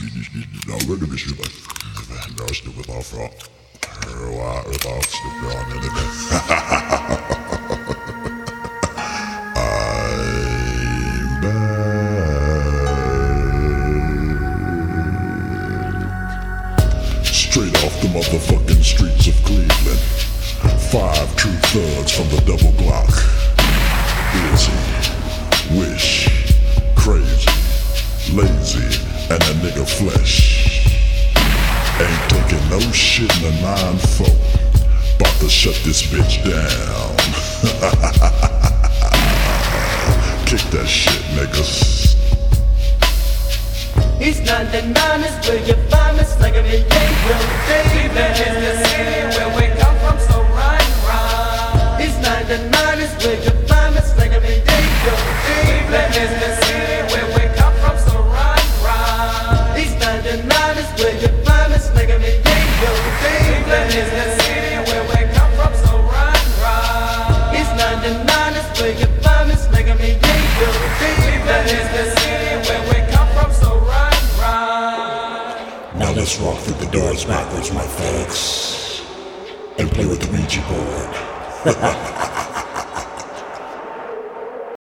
Now look at this shit like, no, stupid off rock. Why, off, stupid on internet. I'm back. Straight off the motherfucking streets of Cleveland. 5 true thugs from the double Glock. Busy, wish, crazy, lazy, and a nigga flesh. Ain't taking no shit in a 9-4. About to shut this bitch down. Kick that shit, niggas. East 99 is where you find me slinging me Gabriel Cleveland is the city where we come from, so run. East 99 is where you find me slinging me Gabriel Cleveland is the city where we come from, so run. East 99 is where you find me slinging me Gabriel Cleveland is the city where we come from, so run. East 99 is where you find me slinging me Gabriel Cleveland is the city where we come from, so run. Now let's walk through the doors backwards, my folks, and play with the Ouija board.